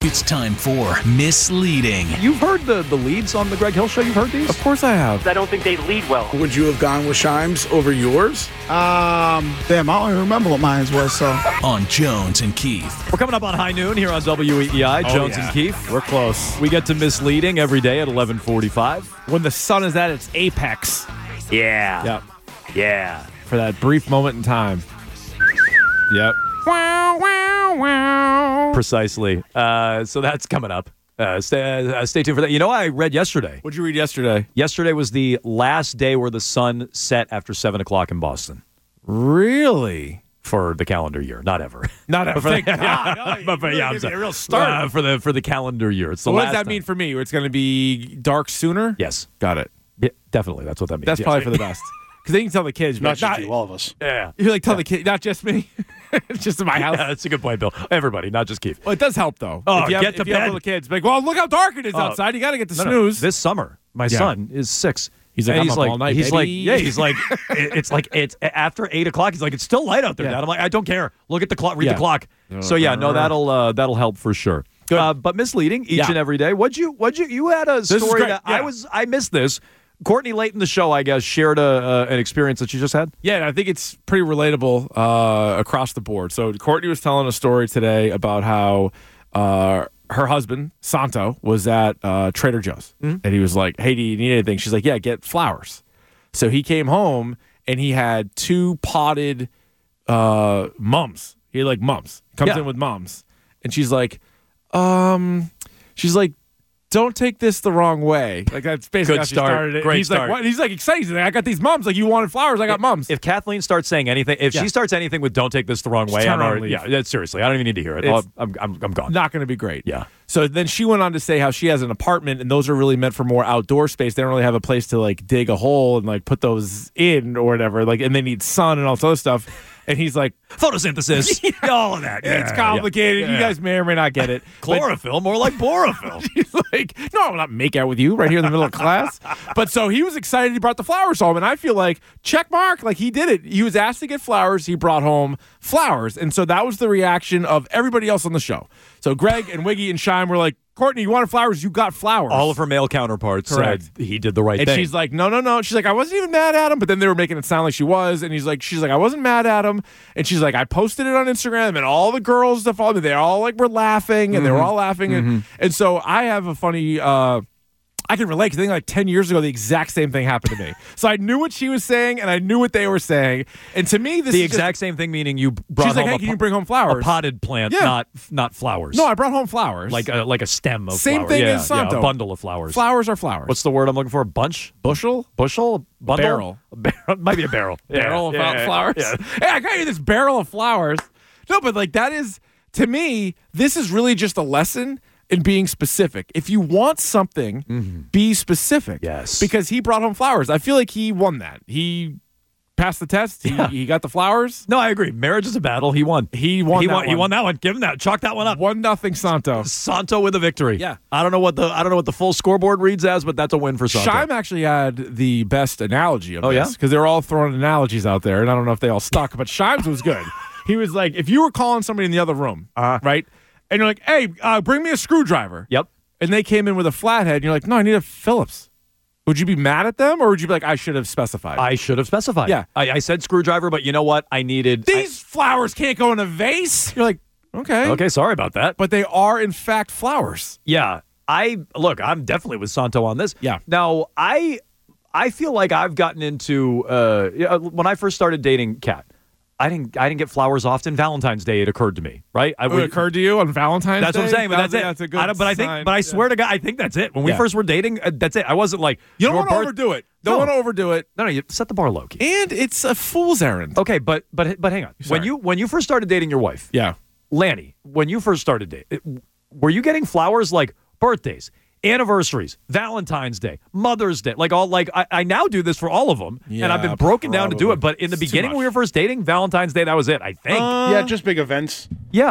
It's time for Misleading. You've heard the leads on the Greg Hill Show? You've heard these? Of course I have. I don't think they lead well. Would you have gone with Shimes over yours? Damn, I don't even remember what mine was, so. On Jones and Keith. We're coming up on High Noon here on WEEI. Jones and Keith. We're close. We get to Misleading every day at 11:45. When the sun is at its apex. Yeah. Yep. Yeah. For that brief moment in time. Yep. Precisely. So that's coming up. Stay tuned for that. You know, I read yesterday. What'd you read yesterday? Yesterday was the last day where the sun set after 7 o'clock in Boston Really? for the calendar year. Not ever. Not a Thank thing. God. But yeah, I'm sorry. A real start. For the calendar year. It's the So what last does that time. mean for me? It's going to be dark sooner? Yes. Got it. Yeah, definitely. That's what that means. That's Yes. probably for the best. Because they can tell the kids. Not but just you, all of us. Yeah. You're like, tell the kids, not just me. It's just in my house. Yeah, that's a good point, Bill. Everybody, not just Keith. Well, it does help, though. Oh, if you have, get to if you have bed. little kids, like, well, look how dark it is outside. You got to get to snooze. This summer, my son is 6. He's like, And I'm he's up all night, He's baby. like, yeah, he's like, it's after 8 o'clock. He's like, it's still light out there, Yeah. Dad. I'm like, I don't care. Look at the clock. Read Yeah. the clock. So yeah, no, that'll help for sure. Good. But misleading each Yeah. and every day. You had a is story great. that Yeah. I missed this. Courtney, late in the show, I guess, shared an experience that she just had. Yeah, and I think it's pretty relatable across the board. So Courtney was telling a story today about how her husband, Santo, was at Trader Joe's. And he was like, hey, do you need anything? She's like, yeah, get flowers. So he came home, and he had 2 potted mums. He had, like, mums. Comes Yeah. in with mums. And she's like, don't take this the wrong way. Like, that's basically Good how she start. started it. Great He's start. like, what? He's like excited. He's like, I got these mums. Like, you wanted flowers. I got mums. If Kathleen starts saying anything, if she starts anything with "Don't take this the wrong way," turn I'm around and already, leave. yeah, seriously, I don't even need to hear it. It's- I'm gone. Not going to be great. Yeah. So then she went on to say how she has an apartment, and those are really meant for more outdoor space. They don't really have a place to, like, dig a hole and, like, put those in or whatever. Like, and they need sun and all this other stuff. And he's like, Photosynthesis, all of that. it's complicated. Yeah. You guys may or may not get it. But Chlorophyll, more like borophyll. he's like, no, I'm not make out with you right here in the middle of class. But so he was excited. He brought the flowers home, and I feel like check mark, like he did it. He was asked to get flowers. He brought home flowers, and so that was the reaction of everybody else on the show. So Greg and Wiggy and Shime were like, Courtney, you wanted flowers? You got flowers. All of her male counterparts Correct. said he did the right And thing. she's like, no. She's like, I wasn't even mad at him, but then they were making it sound like she was. And she's like, I wasn't mad at him. And she's like, I posted it on Instagram, and all the girls that followed me, they all like were laughing, and they were all laughing. And so I have a funny. I can relate because I think like 10 years ago, the exact same thing happened to me. So I knew what she was saying, and I knew what they were saying. And to me, this the is exact same thing, meaning you brought She's like, home hey, can you bring home flowers? a potted plant, Yeah. not flowers. No, I brought home flowers. like a stem of Same flowers. thing Yeah, as Santo. a bundle of flowers. flowers are flowers. What's the word I'm looking for? Bunch? bushel? Bushel? Bundle? Barrel. A barrel. Might be a barrel. Barrel Yeah, of yeah, flowers. yeah. Hey, I got you this barrel of flowers. No, but like that is, to me, this is really just a lesson in being specific. If you want something, be specific. Yes. Because he brought home flowers. I feel like he won that. He passed the test. He got the flowers. No, I agree. Marriage is a battle. He won. He won that He one. won that one. Give him that. Chalk that one up. 1-0 Santo. Santo with a victory. Yeah. I don't know what the full scoreboard reads as, but that's a win for Santo. Shime actually had the best analogy of Oh, this yeah? because they were all throwing analogies out there, and I don't know if they all stuck, but Shime's was good. He was like, if you were calling somebody in the other room, right, and you're like, hey, bring me a screwdriver. Yep. And they came in with a flathead, and you're like, no, I need a Phillips. Would you be mad at them, or would you be like, I should have specified? I should have specified. Yeah. I said screwdriver, but you know what? I needed These flowers can't go in a vase. You're like, okay. Okay, sorry about that. But they are, in fact, flowers. Yeah. I'm definitely with Santo on this. Yeah. Now, I feel like I've gotten into when I first started dating Kat, I didn't get flowers often. Valentine's Day, it occurred to me, right? It occurred to you on Valentine's That's Day? what I'm saying, but that's it. That's a good But I sign. swear to God, I think that's it. When we Yeah. first were dating, that's it. I wasn't like You don't your want to birth- overdo it. Don't No. want to overdo it. No, you set the bar low key. And it's a fool's errand. Okay, but hang on. Sorry. When you first started dating your wife, Yeah. Lanny, when you first started dating, were you getting flowers like birthdays, anniversaries, Valentine's Day, Mother's Day, I now do this for all of them, and I've been Yeah, broken down to do probably. it. But in the It's too beginning when we much. were first dating, Valentine's Day, that was it. I think. Yeah, just big events. Yeah.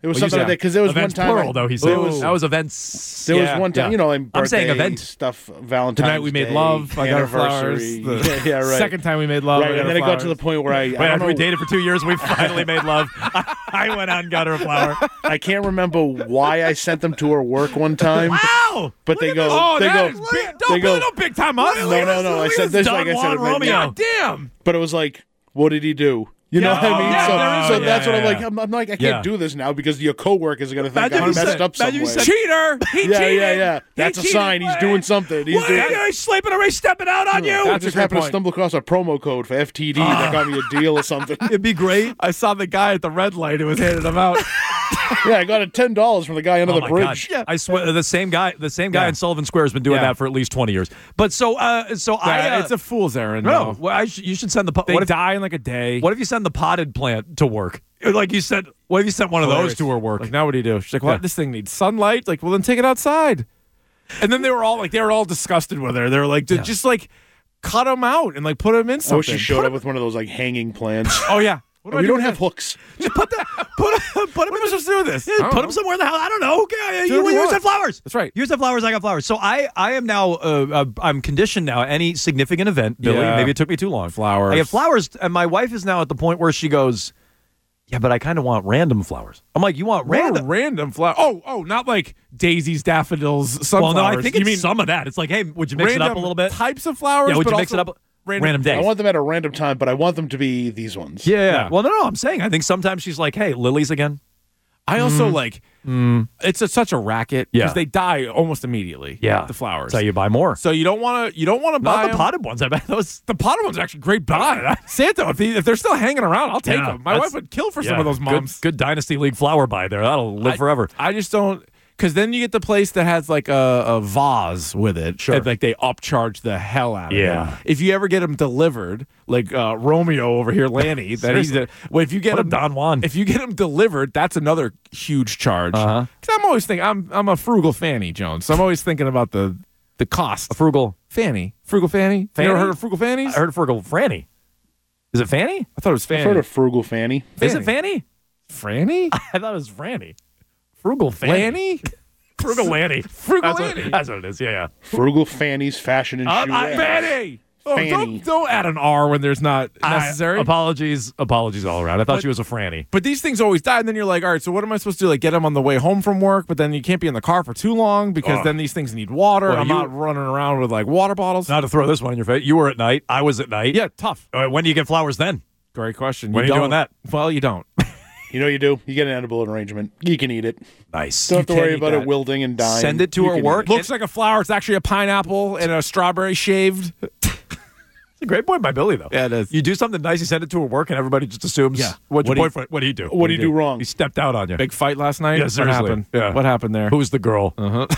It was Well, you something like said that because there was events one time. plural, though. He said There was, that was events. there was Yeah, one time, yeah. like I'm saying birthday event. stuff, Valentine's The night we made Day, love, I got her flowers. anniversary. Yeah, right. Second time we made love, I Right, got and her then it got to the flowers. point where I Wait, don't after we know, dated for 2 years, we finally made love. I went out and got her a flower. I can't remember why I sent them to her work one time. Wow! But they go, Oh, they that go, is big. they go, Don't big time us. no. I said this like I said. Don Juan Romeo. God damn. But it was like, what did he do? You know what I mean? yeah, so there is so a- that's what I'm yeah, like. yeah. I'm like, I can't Yeah. do this now because your coworkers are going to think Imagine I'm you messed said- up imagine you somewhere. said- Cheater. He cheated. Yeah. That's a sign. He's doing something. He's doing. He's sleeping or he's stepping out on you. I just happened to stumble across a promo code for FTD that got me a deal or something. It'd be great. I saw the guy at the red light who was handing them out. Yeah, I got a $10 from the guy under Oh the my bridge. God. I swear, the same guy Yeah. in Sullivan Square has been doing Yeah. that for at least 20 years. But It's a fool's errand. no. though. Well, you should send the. They What if, die in like a day. what if you send the potted plant to work? Like you said, what if you sent one of those to her work? Like, now what do you do? She's like, "What? Yeah. This thing needs sunlight." Like, well, then take it outside. And then they were all disgusted with her. They were like, just like cut them out and like put them in I something. wish she showed up with one of those like hanging plants. Oh yeah. What do I we do don't with have this? hooks. Put them What am I supposed to do with this? I don't Put know. them somewhere in the house. I don't know. Okay, Do you whatever you said want. flowers. That's right. You said flowers. I got flowers. So I am now. I'm conditioned now. Any significant event, Billy. Yeah. Maybe it took me too long. Flowers. I get flowers, and my wife is now at the point where she goes, "Yeah, but I kind of want random flowers." I'm like, "You want random?" Random flower. Oh, not like daisies, daffodils, Well, sunflowers. no, I think you it's mean some of that. It's like, hey, would you mix it up a little bit? Types of flowers. Yeah, would but you mix it also up? Random days. I want them at a random time, but I want them to be these ones. Yeah. Well, no. I'm saying I think sometimes she's like, "Hey, lilies again." I also like. It's such a racket because Yeah. they die almost immediately. Yeah, the flowers. That's how you buy more. So you don't want to buy Not the 'em. potted ones. I bet those. The potted ones are actually great buy. Santa, if they're still hanging around, I'll take Yeah, them. My that's- wife would kill for some Yeah, of those moms. Good Dynasty League flower buy there. That'll live forever. I just don't, because then you get the place that has like a vase with it. Sure. And like they upcharge the hell out of Yeah. it. If you ever get them delivered, like Romeo over here, Lanny, that he's well, if you get What a them Don Juan. if you get them delivered, that's another huge charge. Uh-huh. Because I'm always thinking, I'm a frugal fanny, Jones. So I'm always thinking about the cost. Frugal. Fanny, frugal fanny. You Fanny? ever heard of frugal fannies? I heard frugal Franny. Is it Fanny? I thought it was I've fanny. heard of Frugal Fanny. Is it Fanny? Franny? I thought it was Franny. Frugal Fanny. Lanny? Frugal Lanny. Frugal That's Lanny. that's what it is. Yeah. Frugal Fanny's fashion and shoe. ads. Fanny! Oh, Fanny. don't add an R when there's not necessary. Apologies all around. I thought she was a Franny. But these things always die, and then you're like, all right, so what am I supposed to do? Like, get them on the way home from work, but then you can't be in the car for too long because then these things need water. Well, I'm you- not running around with like water bottles. Not to throw this one in your face. You were at night. I was at night. Yeah, tough. When do you get flowers then? Great question. When are you doing don't. that? Well, you don't. You know what you do? You get an edible arrangement. You can eat it. Nice. Don't have to can't worry eat about that. it wilting and dying. Send it to You her can eat work. it. Looks like a flower. It's actually a pineapple and a strawberry shaved. It's a great point by Billy, though. Yeah, it is. You do something nice, you send it to her work, and everybody just assumes, Yeah. what's your What do you- boyfriend? What did he do? What did he do wrong? He stepped out on you. Big fight last night. Yeah, What seriously. happened? Yeah. What happened there? Who's the girl?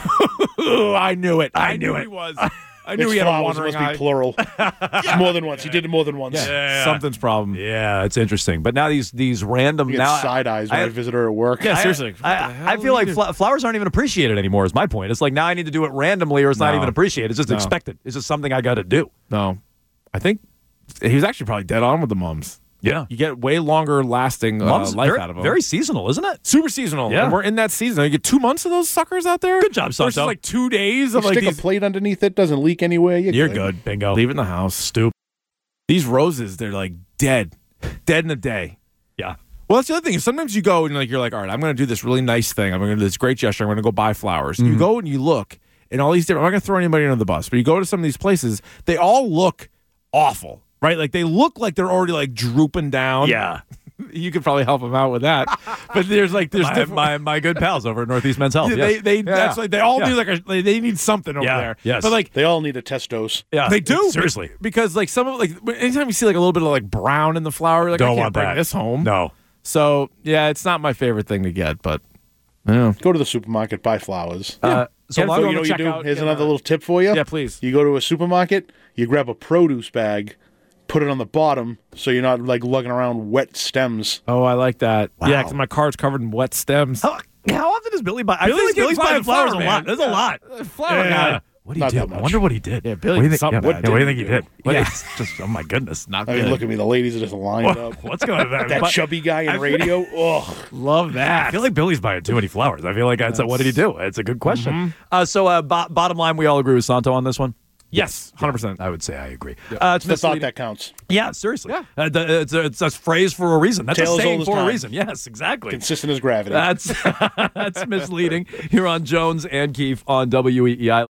Oh, I knew it. I knew knew it. he was. I knew It's he had a flowers. It wandering must eye. be plural. More than once. He did it more than once. Yeah. Something's problem. Yeah, it's interesting. But now these random You get now side eyes when I visit her at work. Yeah, seriously. I feel like flowers aren't even appreciated anymore. Is my point. It's like now I need to do it randomly, or it's not No. even appreciated. It's just No. expected. It's just something I got to do. No, I think he was actually probably dead on with the mums. Yeah, You get way longer lasting Mom's life very, out of them. very seasonal, isn't it? super seasonal. Yeah. And we're in that season. You get 2 months of those suckers out there. Good job, Versus Santo. like 2 days of You like stick these. a plate underneath it, doesn't leak anywhere. You're good. Bingo. Leave it in the house. Stupid. These roses, they're like dead in a day. Yeah. Well, that's the other thing. Is sometimes you go and you're like, all right, I'm going to do this really nice thing. I'm going to do this great gesture. I'm going to go buy flowers. You go and you look, and all these different. I'm not going to throw anybody under the bus, but you go to some of these places. They all look awful, right? Like they look like they're already like drooping down. Yeah. You could probably help them out with that. But there's different. my good pals over at Northeast Men's Health. They yes. they Yeah. that's like they all Yeah. need they need something over Yeah. there. Yes. But like They all need a test dose. Yeah, they do seriously. because like some of like anytime you see like a little bit of like brown in the flower, you're like I Don't can't want bring that. this home. No. So yeah, it's not my favorite thing to get, but yeah. Go to the supermarket, buy flowers. So Get a it lot through of You know what you do? checkout, Here's get another a- little tip for you. Yeah, please. You go to a supermarket, you grab a produce bag, put it on the bottom so you're not like lugging around wet stems. Oh, I like that. Wow. Yeah, because my car's covered in wet stems. How often does Billy buy? I feel like Billy's Billy's getting buying flowers a flower, lot. man. There's a lot. Flower guy. What do you Not do? that I much. wonder what he did. Yeah, Billy What do you did think, something. what do you think he do? did? What Yeah. is- just, oh my goodness. Not I mean, good. look at me. The ladies are just lined up. What's going on? That chubby guy in radio. Ugh. Love that. I feel like Billy's buying too many flowers. I feel like that's what did he do? It's a good question. So bottom line, we all agree with Santo on this one. Yes, 100%. I would say I agree. It's It's the thought misleading. that counts. Yeah, seriously. Yeah. It's a phrase for a reason. That's Tale a as saying old as for a time. reason. Yes, exactly. Consistent as gravity. That's misleading. You're on Jones and Keefe on WEEI.